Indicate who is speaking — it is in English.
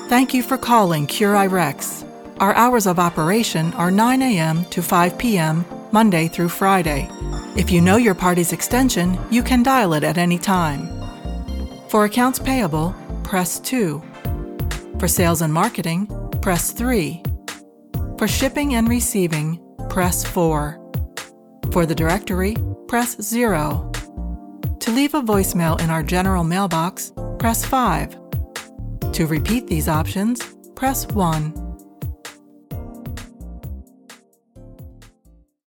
Speaker 1: Thank you for calling CureIRx. Our hours of operation are 9 a.m. to 5 p.m., Monday through Friday. If you know your party's extension, you can dial it at any time. For accounts payable, press 2. For sales and marketing, press 3. For shipping and receiving, press 4. For the directory, press 0. To leave a voicemail in our general mailbox, press 5. To repeat these options, press 1.